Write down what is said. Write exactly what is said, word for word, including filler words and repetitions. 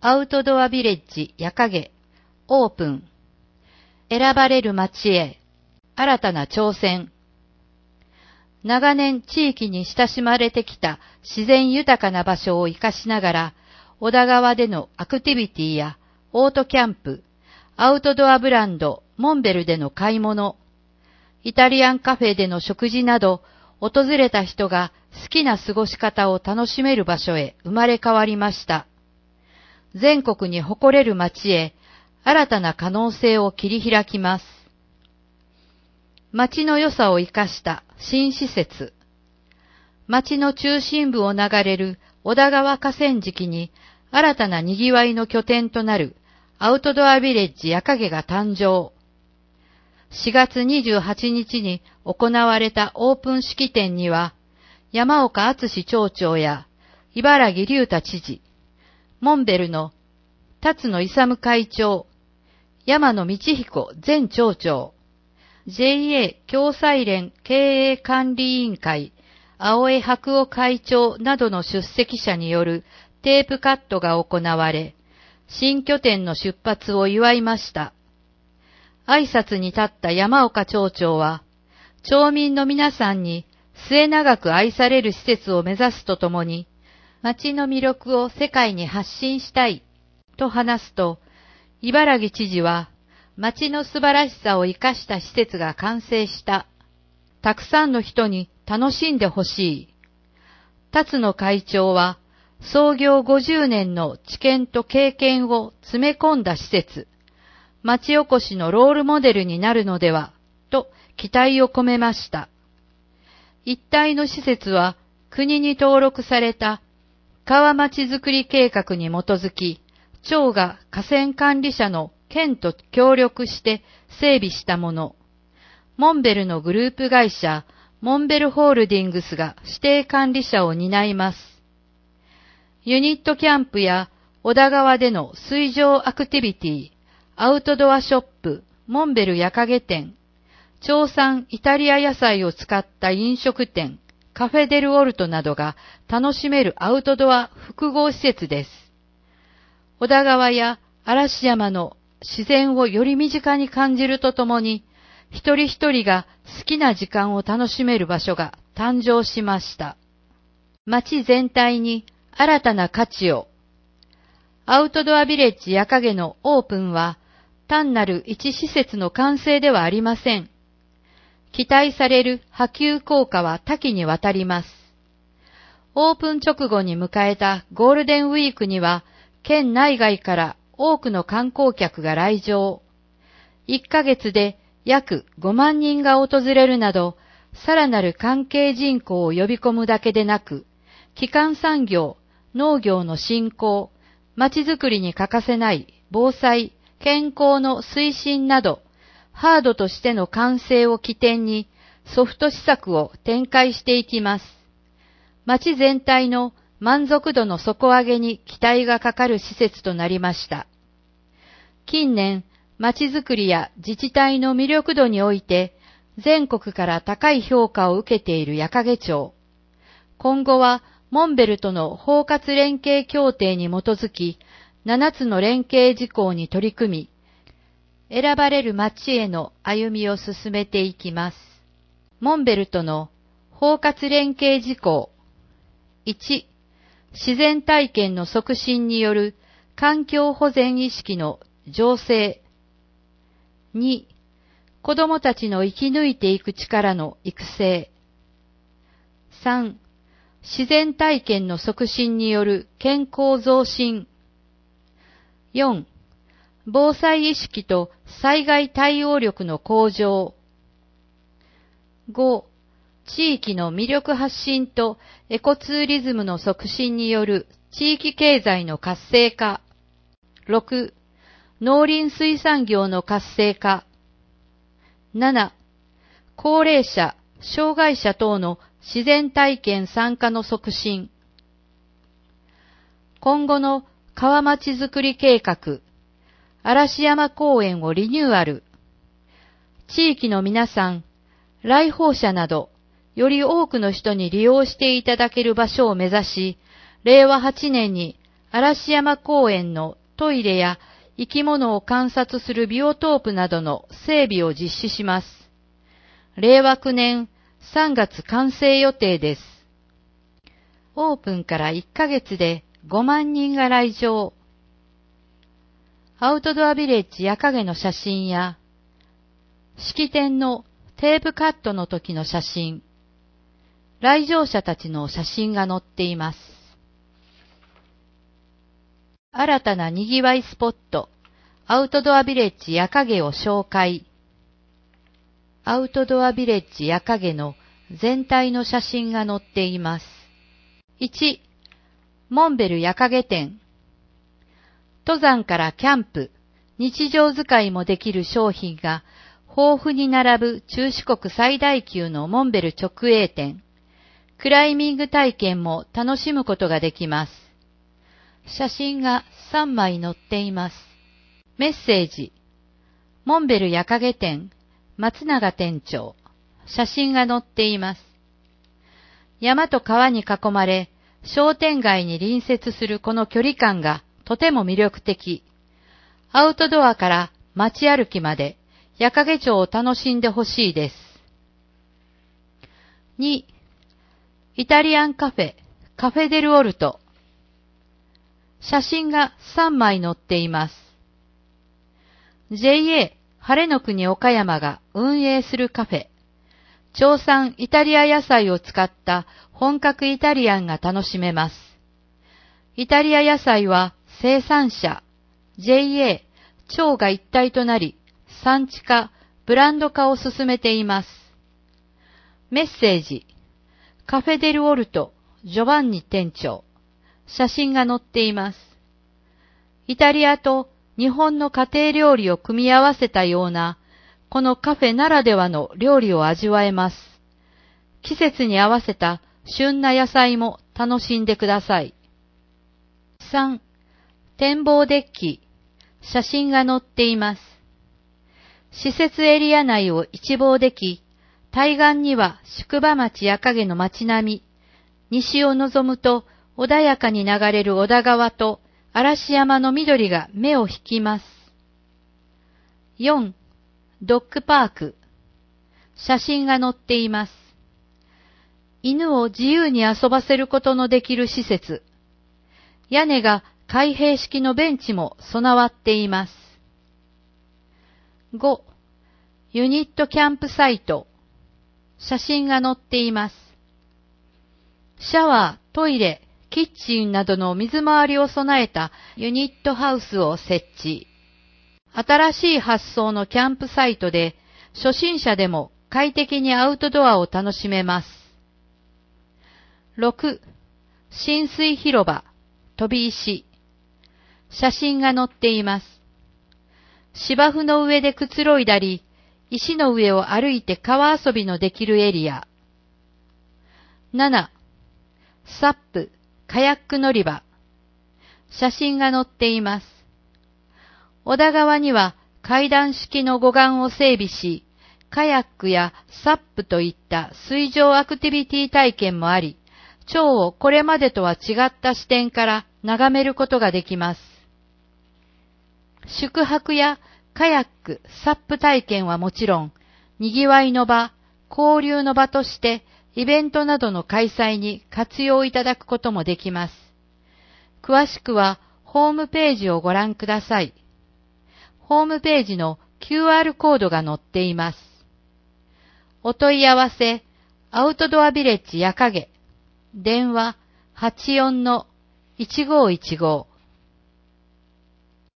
アウトドアビレッジ矢影オープン。選ばれる街へ新たな挑戦。長年地域に親しまれてきた自然豊かな場所を生かしながら、小田川でのアクティビティやオートキャンプ、アウトドアブランドモンベルでの買い物、イタリアンカフェでの食事など、訪れた人が好きな過ごし方を楽しめる場所へ生まれ変わりました。全国に誇れる街へ新たな可能性を切り開きます。街の良さを生かした新施設。街の中心部を流れる小田川河川敷に新たな賑わいの拠点となるアウトドアビレッジ矢影が誕生。しがつにじゅうはちにちに行われたオープン式典には、山岡敦町長や茨城隆太知事、モンベルの辰野勇会長、山野道彦前町長、ジェイエー 共済連経営管理委員会、青江白夫会長などの出席者によるテープカットが行われ、新拠点の出発を祝いました。挨拶に立った山岡町長は、町民の皆さんに末永く愛される施設を目指すとともに、町の魅力を世界に発信したいと話すと、茨城知事は、町の素晴らしさを生かした施設が完成した。たくさんの人に楽しんでほしい。辰野会長は、創業ごじゅうねんの知見と経験を詰め込んだ施設、町おこしのロールモデルになるのでは、と期待を込めました。一体の施設は、国に登録された川町づくり計画に基づき、町が河川管理者の県と協力して整備したもの。モンベルのグループ会社、モンベルホールディングスが指定管理者を担います。ユニットキャンプや小田川での水上アクティビティ、アウトドアショップ、モンベル矢影店、町産イタリア野菜を使った飲食店、カフェデルオルトなどが楽しめるアウトドア複合施設です。小田川や嵐山の自然をより身近に感じるとともに、一人一人が好きな時間を楽しめる場所が誕生しました。街全体に新たな価値を。アウトドアビレッジ矢影のオープンは、単なる一施設の完成ではありません。期待される波及効果は多岐にわたります。オープン直後に迎えたゴールデンウィークには、県内外から多くの観光客が来場。いっかげつで約ごまんにんが訪れるなど、さらなる関係人口を呼び込むだけでなく、基幹産業、農業の振興、まちづくりに欠かせない防災、健康の推進など、ハードとしての完成を起点にソフト施策を展開していきます。町全体の満足度の底上げに期待がかかる施設となりました。近年、町づくりや自治体の魅力度において、全国から高い評価を受けている矢影町。今後は、モンベルとの包括連携協定に基づき、ななつの連携事項に取り組み、選ばれる町への歩みを進めていきます。モンベルとの包括連携事項。いち、自然体験の促進による環境保全意識の醸成。に、子どもたちの生き抜いていく力の育成。さん、自然体験の促進による健康増進。よん、防災意識と災害対応力の向上。ご、地域の魅力発信とエコツーリズムの促進による地域経済の活性化。ろく、農林水産業の活性化。なな、高齢者、障害者等の自然体験参加の促進。今後の川町づくり計画、嵐山公園をリニューアル。地域の皆さん、来訪者など、より多くの人に利用していただける場所を目指し、れいわはちねんに嵐山公園のトイレや生き物を観察するビオトープなどの整備を実施します。れいわきゅうねんさんがつ完成予定です。オープンからいっかげつでごまんにんが来場。アウトドアビレッジ夜影の写真や、式典のテープカットの時の写真、来場者たちの写真が載っています。新たなにぎわいスポット、アウトドアビレッジ夜影を紹介。アウトドアビレッジ夜影の全体の写真が載っています。いち、モンベル夜影展。登山からキャンプ、日常使いもできる商品が豊富に並ぶ中四国最大級のモンベル直営店。クライミング体験も楽しむことができます。写真がさんまい載っています。メッセージ。モンベル夜影店、松永店長。写真が載っています。山と川に囲まれ、商店街に隣接するこの距離感がとても魅力的。アウトドアから街歩きまで夜影町を楽しんでほしいです。に、イタリアンカフェ、カフェデルオルト。写真がさんまい載っています。ジェイエー 晴れの国岡山が運営するカフェ。町産イタリア野菜を使った本格イタリアンが楽しめます。イタリア野菜は生産者、ジェイエー、町が一体となり、産地化、ブランド化を進めています。メッセージ。カフェデルオルト、ジョバンニ店長。写真が載っています。イタリアと日本の家庭料理を組み合わせたような、このカフェならではの料理を味わえます。季節に合わせた旬な野菜も楽しんでください。さん、展望デッキ。写真が載っています。施設エリア内を一望でき、対岸には宿場町夜影の街並み、西を望むと穏やかに流れる小田川と嵐山の緑が目を引きます。よん、ドッグパーク。写真が載っています。犬を自由に遊ばせることのできる施設。屋根が開閉式のベンチも備わっています。ご、ユニットキャンプサイト。写真が載っています。シャワー、トイレ、キッチンなどの水回りを備えたユニットハウスを設置。新しい発想のキャンプサイトで初心者でも快適にアウトドアを楽しめます。ろく、浸水広場、飛び石。写真が載っています。芝生の上でくつろいだり、石の上を歩いて川遊びのできるエリア。なな、サップ、カヤック乗り場。写真が載っています。小田川には階段式の護岸を整備し、カヤックやサップといった水上アクティビティ体験もあり、町をこれまでとは違った視点から眺めることができます。宿泊やカヤック、サップ体験はもちろん、にぎわいの場、交流の場としてイベントなどの開催に活用いただくこともできます。詳しくはホームページをご覧ください。ホームページの キューアール コードが載っています。お問い合わせ、アウトドアビレッジ夜影、電話 はちよんのいちごいちご